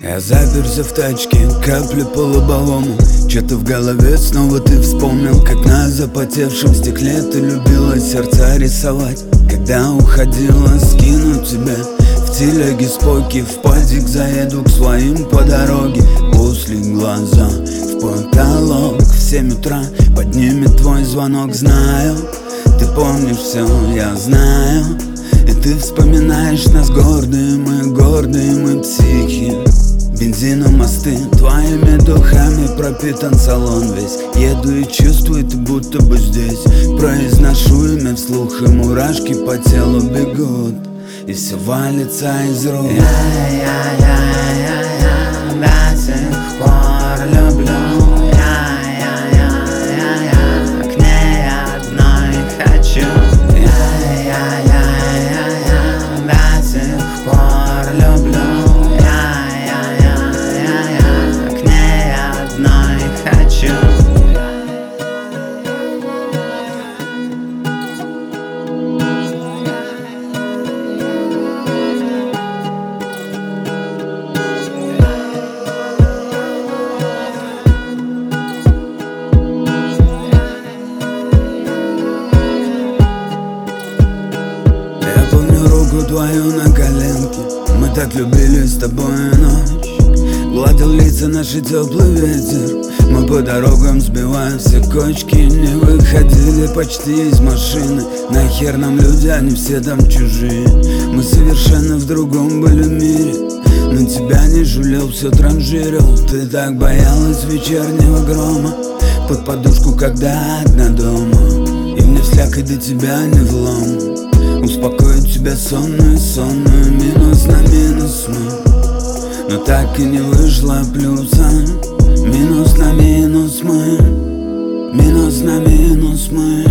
Я заперся в тачке, капли по лобовому. Чё-то в голове снова ты вспомнил, как на запотевшем стекле ты любила сердца рисовать. Когда уходила, скину тебя в телеге споки. В падик заеду к своим по дороге. После глаза в потолок, в 7 утра поднимет твой звонок. Знаю, ты помнишь все, я знаю. И ты вспоминаешь нас, гордые мы психи. Бензином мосты, твоими духами пропитан салон весь. Еду и чувствую, ты будто бы здесь. Произношу имя вслух, и мурашки по телу бегут, и все валится из рук. Я до сих пор люблю. Я к ней одной хочу. Я до сих пор люблю. К ней одной хочу. Руку твою на коленке, мы так любили с тобой ночь. Гладил лица наши теплый ветер. Мы по дорогам сбиваем все кочки. Не выходили почти из машины. Нахер нам люди, они все там чужие. Мы совершенно в другом были мире. Но тебя не жалел, все транжирил. Ты так боялась вечернего грома. Под подушку, когда одна дома. И мне всляко до тебя не влом. Успокоить тебя сонную, минус на минус мы. Но так и не вышло плюса. Минус на минус мы. Минус на минус мы.